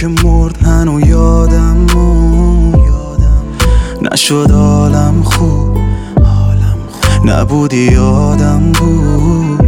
که مرد هنو یادم نشد حالم خوب نبودی یادم بود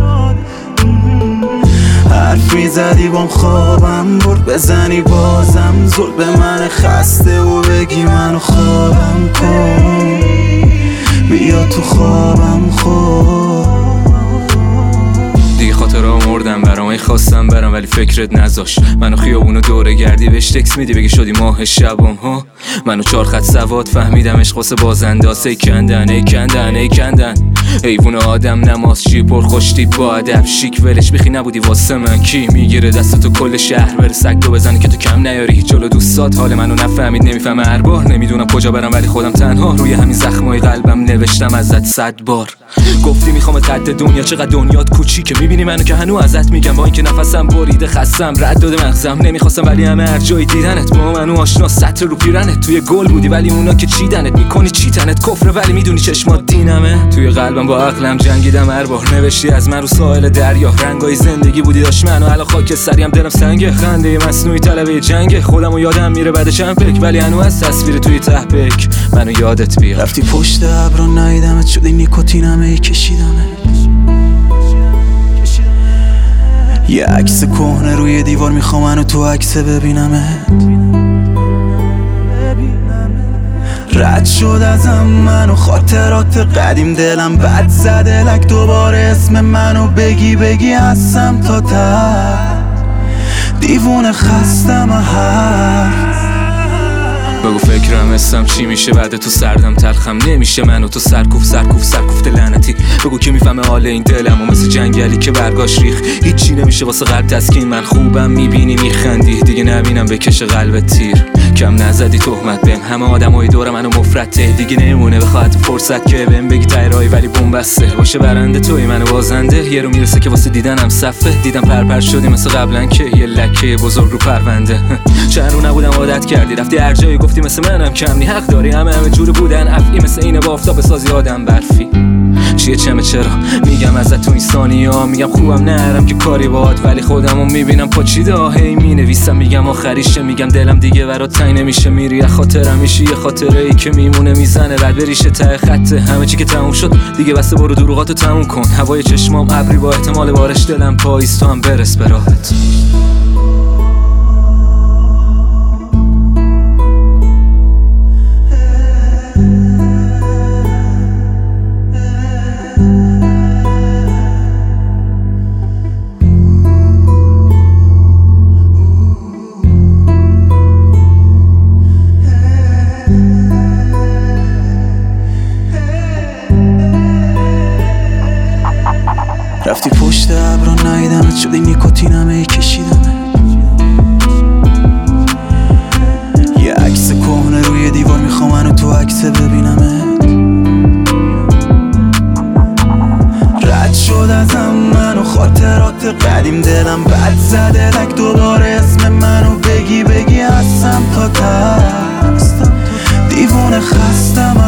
حرف میزدی بام خوابم برد بزنی بازم زل به من خسته و بگی منو خوابم کن بیا تو خوابم خود دیگه خاطرها مردم برام خواستم برم ولی فکرت نذاش منو خیابونو دوره گردی بهش تکس میدی بگی شدی ماه شبم ها منو 4 خط سواد فهمیدم عشق واسه بازنداز ای کندن حیوون آدم نمازشی پر خوشتی با ادب شیک ولش بیخی نبودی واسه من کی میگیره دستتو کل شهر بره سگ تو بزنی که تو کم نیاری جلو دوستات حال منو نفهمید نمیفهمه هر بار نمیدونم کجا برم ولی خودم تنها روی همین زخمای قلبم نوشتم ازت 100 بار گفتی میخوام قد دنیا چقدر دنیات کوچیکه میبینی منو که هنوز ازت میگم با اینکه نفسم بریده خستم رد داده مغزم نمیخواستم ولی همه هر جای دیدنت با منو آشنا سطر رو پیرنت توی گل بودی ولی اونا که چیدنت میکنی چی تنت کفره ولی میدونی چشمات دینمه توی قلبم با عقلم جنگیدم هر بار نوشتی از من رو ساحل دریا رنگای زندگی بودی داشت منو الان خاک سریم دلم سنگه خنده مصنوعی طلبه جنگ خودمو یادم میره بعد چند پک ولی هنوز از تصویر توی ته پک منو یادت بیاد رفتی پشت ابرو ندیدمت شدی نیکوتینمه کشیدمه یه عکس کهنه روی دیوار میخوام منو تو عکس ببینمت رد شد ازم منو خاطرات قدیم دلم بد زده لک دوباره اسم منو بگی هستم تا ته دیوونه خستم حرف بگو فکرم اسم چی میشه بعد تو سردم تلخم نمیشه منو تو سرکوفت لعنتی بگو که میفهمه حال این دلم و مثل جنگلی که برگاش ریخ هیچی نمیشه واسه قلب تسکین من خوبم میبینی میخندی دیگه نبینم بکش قلبت تیر کم نزدی تهمت بهم همه آدمای دور منو مفرطه دیگه نمونه بخواد فرصت که بهم بگی تایرای ولی بنبسته باشه برنده توی منو بازنده یه رو میرسه که واسه دیدنم صفه دیدم پرپر شدی مثل قبلا که یه لکه بزرگ رو پرونده چند رو نبودم عادت کردی رفتی هر جایی گفتی مثل منم کم نی حق داری همه جور بودن افعی مثل اینه با آفتاب بسازی آدم برفی چیه چرا میگم ازت تو این ثانیه‌ها میگم خوبم نرم که کاری باهات ولی خودمو میبینم پاچیده هی مینویسم میگم آخریشه میگم دلم دیگه برات تنگ نمیشه میری از خاطرم میشی یه خاطره ای که میمونه میزنه رد بریشه ته خطه همه چی که تموم شد دیگه بس برو دروغاتو تموم کن هوای چشمام ابری با احتمال بارش دلم پاییز تو هم برس به راحت رفتی پشت ابرو ندیدمت شدی نیکوتینمه کشیدمه یه عکس کهنه روی دیوار میخوام منو تو عکس ببینمت رد شد ازم منو خاطرات قدیم دلم بد زده لک دوباره اسم منو بگی هستم تا ته دیوونه خستم